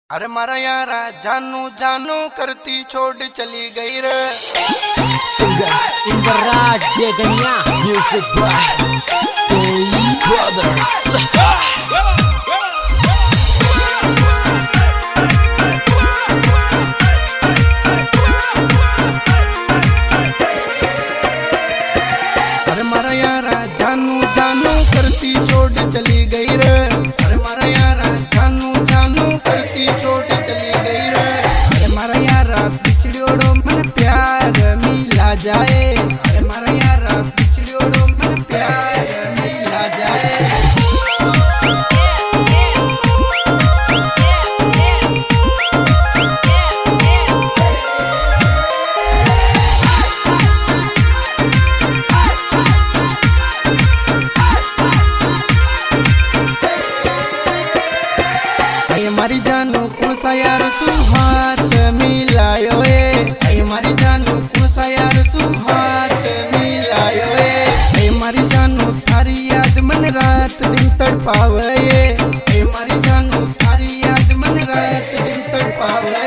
अरे मारा यारा जानू जानू करती छोड़ चली गई रे। Singer Indraraj Degania, music by कोई ब्रदर्स। अरे मारा यारा जानू जानू करती छोड़ चली गई रे। अरे मारा यारा जानू जानू करती छोड़ चली गई रे। अरे मारा यारा बिछड़ियोड़ो मन प्यार मिला जाए। अरे मारा यारा बिछड़ियोड़ो मन प्यार मिला जाए। हमारी जानू कौन सा यार सुहात मिलायो है। हमारी जानू कौन सा यार सुहात मिलायो है। हमारी जानू थारी याद मन रात दिन तड़पावे। हमारी जानू थारी याद मन रात दिन तड़पावे।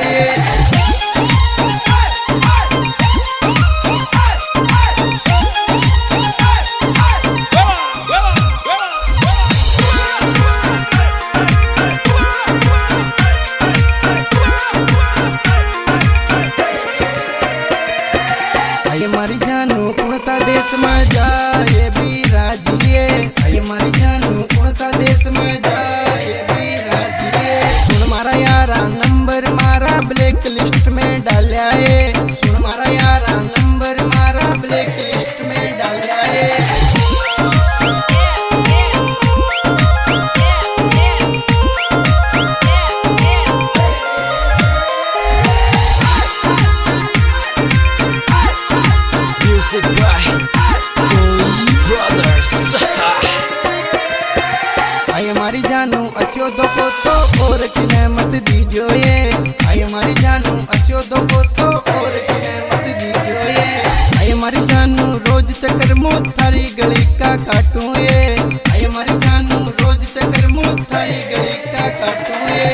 हमारी जानू कौन सा देश में जाए भी राजी है। हमारी जानू कौन सा देश में जाए भी राजी है। सुन मारा यारा नंबर मारा ब्लैक लिस्ट में डाला है। सुन मारा यारा नंबर मारा ब्लैक लिस्ट में डाला है। म्यूजिक बाय कोई ब्रदर्स। हमारी जानू अस्यो दो तो और किने मत दीजो ये। हमारी जानू अस्यो दो तो और किने मत दीजो ये। हमारी जानू रोज चक्कर मुँह थारी गली का काटूं ये। हमारी जानू रोज चक्कर मुँह थारी गली का काटूं ये।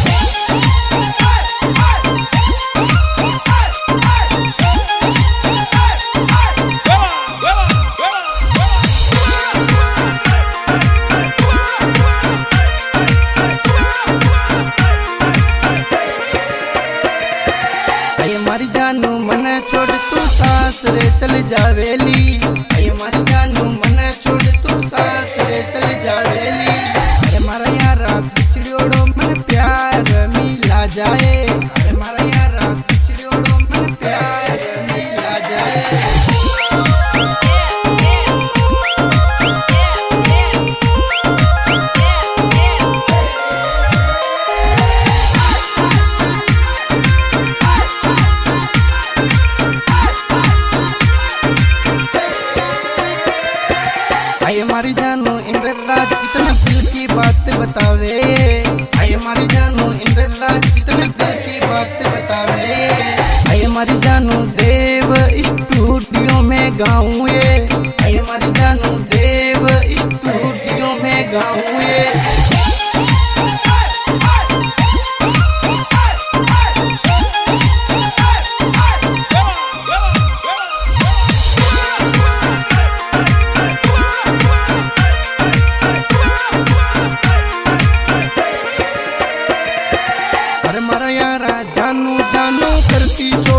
हमारी जानू मन छोड़ तू सासरे चल जावेली। हमारी जानू मन छोड़ तू सासरे चल जावेली। अरे मारा यारा बिछड़ियोड़ो मन प्यार मिला जाए। अरे मारा यारा बिछड़ियोड़ो मन प्यार मिला जाए। हमारी जानू इंद्रराज कितना दिल की बात बतावे। हमारी जानू इंद्रराज कितना दिल की बात बतावे। हमारी जानू देव स्टूडियो में गाऊं ये। हमारी जानू देव स्टूडियो में गाऊं ये। अरे मारा यारा जानू जानू करती